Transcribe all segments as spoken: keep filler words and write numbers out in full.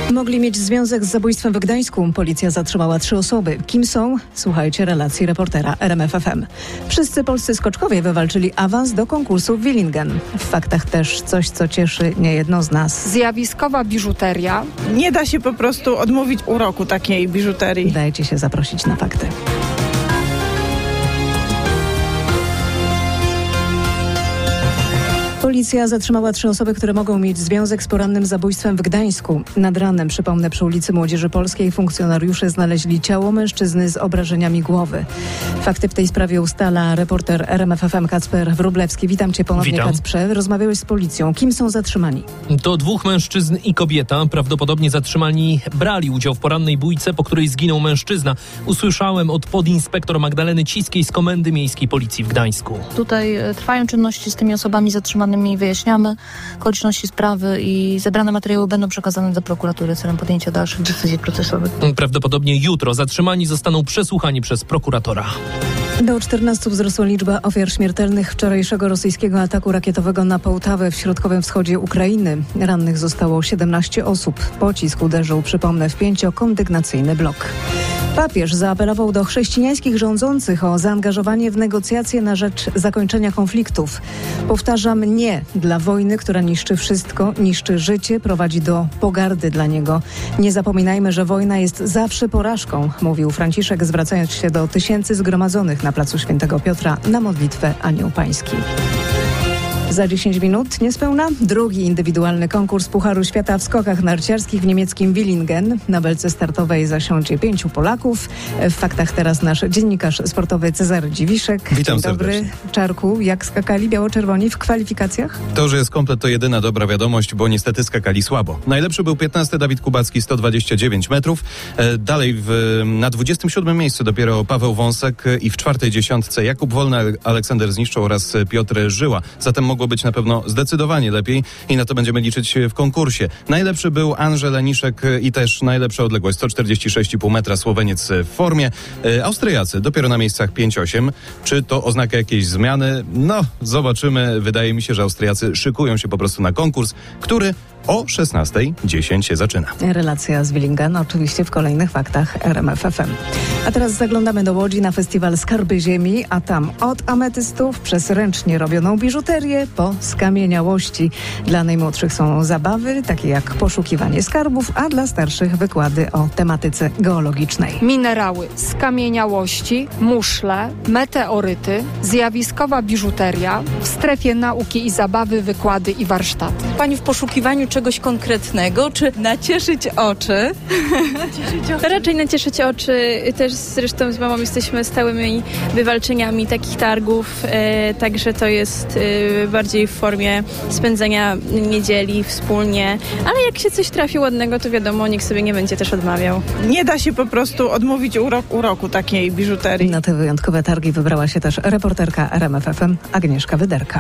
Mogli mieć związek z zabójstwem w Gdańsku. Policja zatrzymała trzy osoby. Kim są? Słuchajcie relacji reportera R M F F M. Wszyscy polscy skoczkowie wywalczyli awans do konkursu w Willingen. W faktach też coś, co cieszy niejedno z nas. Zjawiskowa biżuteria. Nie da się po prostu odmówić uroku takiej biżuterii. Dajcie się zaprosić na fakty. Policja zatrzymała trzy osoby, które mogą mieć związek z porannym zabójstwem w Gdańsku. Nad ranem, przypomnę, przy ulicy Młodzieży Polskiej funkcjonariusze znaleźli ciało mężczyzny z obrażeniami głowy. Fakty w tej sprawie ustala reporter R M F F M Kacper Wróblewski. Witam cię ponownie, Witam. Kacprze. Rozmawiałeś z policją. Kim są zatrzymani? To dwóch mężczyzn i kobieta. Prawdopodobnie zatrzymani brali udział w porannej bójce, po której zginął mężczyzna. Usłyszałem od podinspektor Magdaleny Ciskiej z Komendy Miejskiej Policji w Gdańsku. Tutaj trwają czynności z tymi osobami zatrzymanymi. Wyjaśniamy okoliczności sprawy i zebrane materiały będą przekazane do prokuratury celem podjęcia dalszych decyzji procesowych. Prawdopodobnie jutro zatrzymani zostaną przesłuchani przez prokuratora. Do czternastu wzrosła liczba ofiar śmiertelnych wczorajszego rosyjskiego ataku rakietowego na Połtawę w środkowym wschodzie Ukrainy. Rannych zostało siedemnaście osób. Pocisk uderzył, przypomnę, w pięciokondygnacyjny blok. Papież zaapelował do chrześcijańskich rządzących o zaangażowanie w negocjacje na rzecz zakończenia konfliktów. Powtarzam, nie dla wojny, która niszczy wszystko, niszczy życie, prowadzi do pogardy dla niego. Nie zapominajmy, że wojna jest zawsze porażką, mówił Franciszek, zwracając się do tysięcy zgromadzonych na placu Świętego Piotra na modlitwę Anioł Pański. Za dziesięć minut niespełna drugi indywidualny konkurs Pucharu Świata w skokach narciarskich w niemieckim Willingen. Na belce startowej zasiądzie pięciu Polaków. W faktach teraz nasz dziennikarz sportowy Cezary Dziwiszek. Witam Dzień dobry. serdecznie. Czarku, jak skakali biało-czerwoni w kwalifikacjach? To, że jest komplet, to jedyna dobra wiadomość, bo niestety skakali słabo. Najlepszy był piętnasty Dawid Kubacki, sto dwadzieścia dziewięć metrów. E, dalej w, na dwudziestym siódmym miejscu dopiero Paweł Wąsek i w czwartej dziesiątce Jakub Wolny, Aleksander Zniszczą oraz Piotr Żyła. Zatem mogło być na pewno zdecydowanie lepiej i na to będziemy liczyć w konkursie. Najlepszy był Andrzej Leniszek i też najlepsza odległość sto czterdzieści sześć i pół metra, Słoweniec w formie. E, Austriacy dopiero na miejscach pięć osiem. Czy to oznacza jakieś zmiany? No, zobaczymy. Wydaje mi się, że Austriacy szykują się po prostu na konkurs, który o szesnasta dziesięć się zaczyna. Relacja z Willingen oczywiście w kolejnych faktach R M F F M. A teraz zaglądamy do Łodzi na festiwal Skarby Ziemi, a tam od ametystów przez ręcznie robioną biżuterię po skamieniałości. Dla najmłodszych są zabawy, takie jak poszukiwanie skarbów, a dla starszych wykłady o tematyce geologicznej. Minerały, skamieniałości, muszle, meteoryty, zjawiskowa biżuteria, w strefie nauki i zabawy wykłady i warsztaty. Pani w poszukiwaniu czegoś konkretnego, czy nacieszyć oczy? Nacieszyć oczy. Raczej nacieszyć oczy. Też zresztą z mamą jesteśmy stałymi wywalczyniami takich targów, e, także to jest e, bardziej w formie spędzania niedzieli wspólnie. Ale jak się coś trafi ładnego, to wiadomo, nikt sobie nie będzie też odmawiał. Nie da się po prostu odmówić uroku, uroku takiej biżuterii. Na te wyjątkowe targi wybrała się też reporterka R M F F M Agnieszka Wyderka.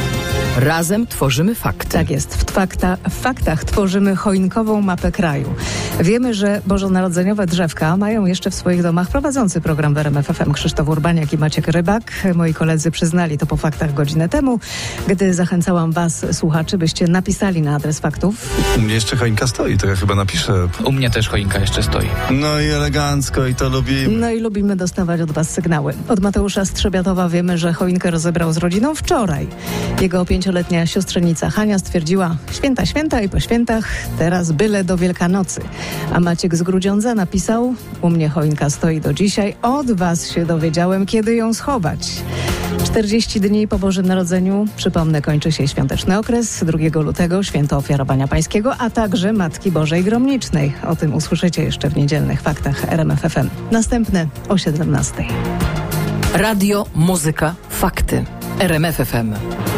Razem tworzymy fakty. Tak jest. W, fakta, w faktach tworzymy choinkową mapę kraju. Wiemy, że bożonarodzeniowe drzewka mają jeszcze w swoich domach prowadzący program w R M F F M Krzysztof Urbaniak i Maciek Rybak. Moi koledzy przyznali to po faktach godzinę temu, gdy zachęcałam was, słuchaczy, byście napisali na adres faktów. Jeszcze choinka stoi, to ja chyba napiszę. U mnie też choinka jeszcze stoi. No i elegancko, i to lubimy. No i lubimy dostawać od was sygnały. Od Mateusza Strzebiatowa wiemy, że choinkę rozebrał z rodziną wczoraj. Jego pięcioletnia siostrzenica Hania stwierdziła: święta, święta i po świętach, teraz byle do Wielkanocy. A Maciek z Grudziądza napisał: u mnie choinka stoi do dzisiaj, od was się dowiedziałem, kiedy ją schować. czterdzieści dni po Bożym Narodzeniu, przypomnę, kończy się świąteczny okres. drugiego lutego święto Ofiarowania Pańskiego, a także Matki Bożej Gromnicznej. O tym usłyszycie jeszcze w niedzielnych faktach R M F F M. Następne o siedemnastej. Radio, muzyka, fakty. R M F F M.